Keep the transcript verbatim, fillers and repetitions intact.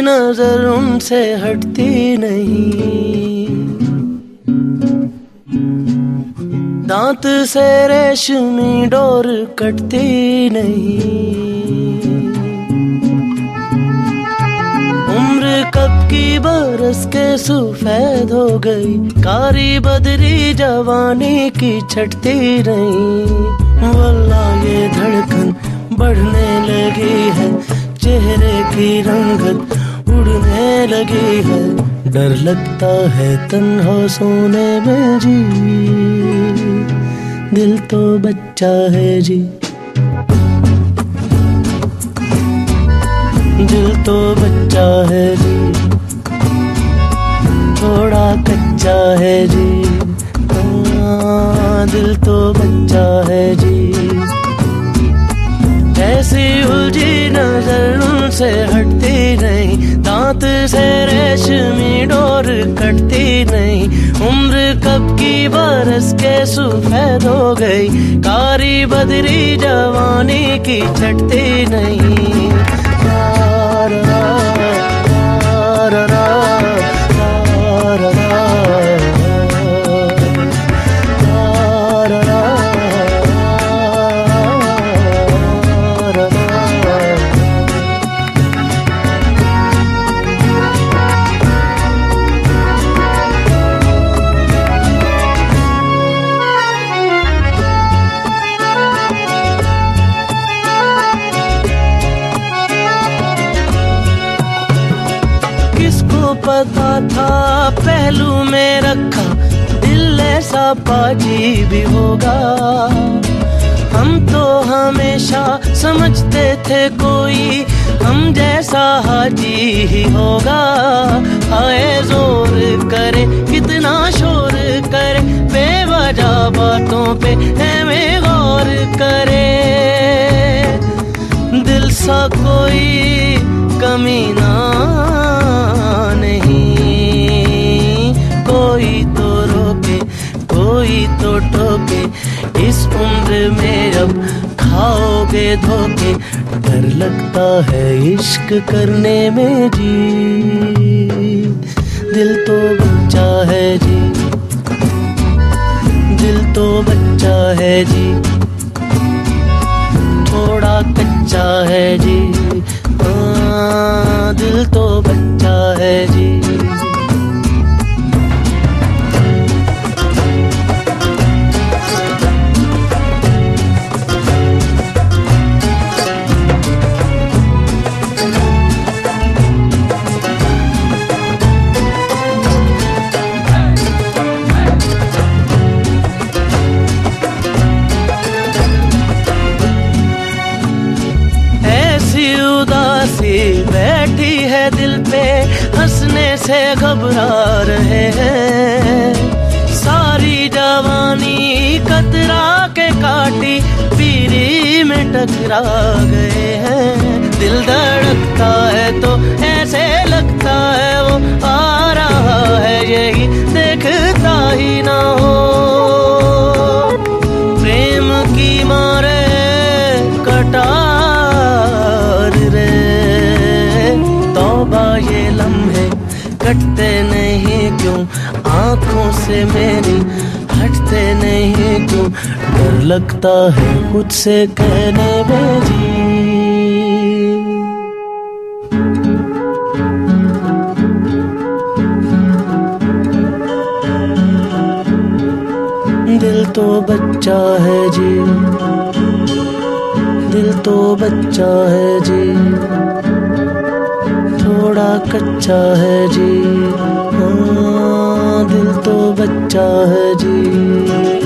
नजर उनसे हटती नहीं, दांत से रेशमी डोर कटती नहीं। उम्र कब की बरस के सफेद हो गई, कारी बदरी जवानी की छटती नहीं। वल्लाह ये धड़कन बढ़ने लगी है, चेहरे की रंगत उड़ने लगी है। डर लगता है तन्हा सोने में जी, दिल तो बच्चा है जी, दिल तो बच्चा है जी, थोड़ा कच्चा है जी। हाँ, दिल तो बच्चा है जी। ऐसी उलझी नजर उनसे हटती नहीं, दांत से रेशमी डोर कटती नहीं। उम्र कब की बरस के सफेद हो गई, कारी बदरी जवानी की छटती नहीं। पता था पहलू में रखा दिल ऐसा पाजी भी होगा। हम तो हमेशा समझते थे कोई हम जैसा हाजी ही होगा। आए जोर करे कितना शोर करे, बेवजह बातों पे हमें गौर करे। दिल सा कोई कमीना नहीं, कोई तो रोके कोई तो टोके। इस उम्र में अब खाओगे धोखे, डर लगता है इश्क करने में जी। दिल तो बच्चा है जी, दिल तो बच्चा है जी, थोड़ा कच्चा है जी। हाँ, दिल तो बच्चा है जी। बैठी है दिल पे हंसने से घबरा रहे हैं। सारी जवानी कतरा के काटी पीरी में टकरा गए हैं। दिल धड़कता है तो ऐसे लगता है वो आ रहा है, यही देखता ही ना हो। प्रेम की मारे कटार रे, तौबा ये लम्हे कटते नहीं क्यों, आंखों से मेरी हटते नहीं क्यों। डर लगता है खुद से कहने में जी। दिल तो बच्चा है जी, दिल तो बच्चा है जी, थोड़ा कच्चा है जी। हाँ, दिल तो बच्चा है जी।